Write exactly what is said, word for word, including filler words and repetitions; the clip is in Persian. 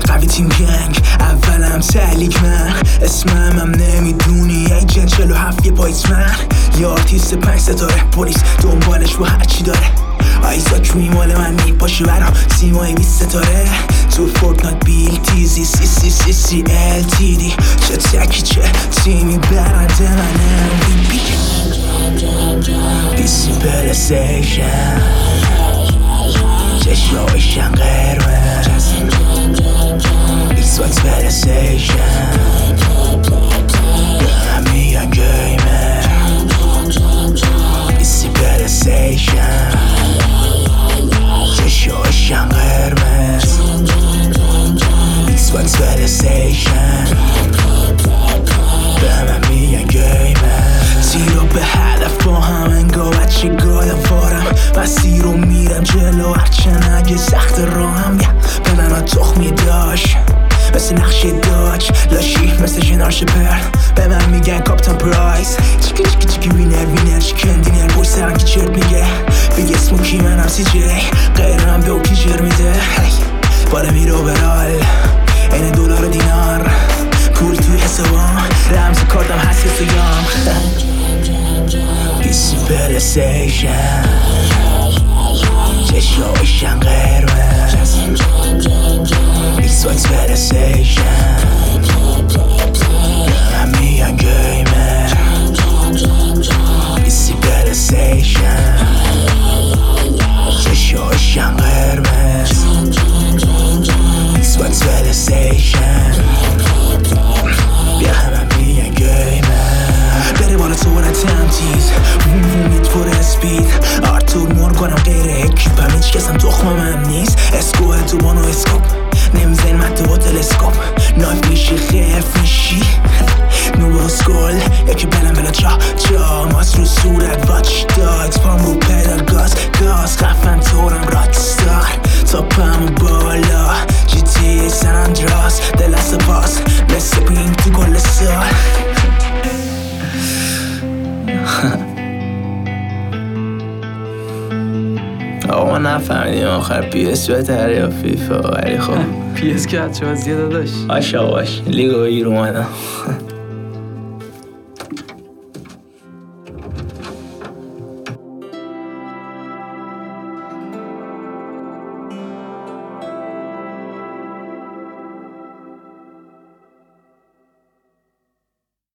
قوی تیم گنگ اولم تلیک من اسمم هم نمیدونی ایجن چلو هفت یه پایتمن یه آرتیست پنج ستاره پلیس دنبالش با هرچی داره آیزاک روی مال من میپاشه برام سیمای بیست ستاره تو فورتنایت بیل تیزی سی سی سی سی ال تی دی چه تکی چه تیمی برنده من ام وی پی بیسی پلیستیشن چشمایشن قرمز ایکس باکس پلیستیشن به میگن گیمر بیسی پلیستیشن چشمایشن قرمز ایکس باکس پلیستیشن به من میگن گیمر تیرو به هدف با هم انگا بچه گادم فارم مسیر رو میرم جلو هرچن اگه سخت راهم به من ها تخمی داشت مثل نقشه داج لاشی مثل جنار شپر به من میگن کاپتان پرایس چیکی چیکی چیکی وینر وینر چیکن دینر بوی سرم که چرت میگه بیگ اسموکی منم سی جی غیرم به اوکی جر میده بالا میرو برال این دلار و دینار پول توی حسابام رمز کارتم هست یه سویام بیسی پلیستیشن چشمایشن قرمز ایکس باکس پلیستیشن به من میگن گیمر بیسی پلیستیشن چشمایشن قرمز ایکس باکس پلیستیشن به من میگن گیمر بره بالا تو برن تمتیز وون وون میت فور اسپید آرتور مورگانم غیر اکیپم هیچ کسم تخمم هم نیست اسکوه تو بانو اسکوپ نمیزن مد با تلسکوپ نایف میشی خیف میشی نو اسکول یکی بلن بلا چا چا ماست رو صورت واچ داگز پام رو پیدال گاز گاز خفن تورم راکستار تاپم بالا جی تی سن اندراس دلست پاس مثل پینگ تو گل سال آقا ما نفهمیدیم آخر پی اس بهتره یا فیفا ولی خب پی اس که هرچه وزیه داداش آش آقاش لیگو بگیر اومدم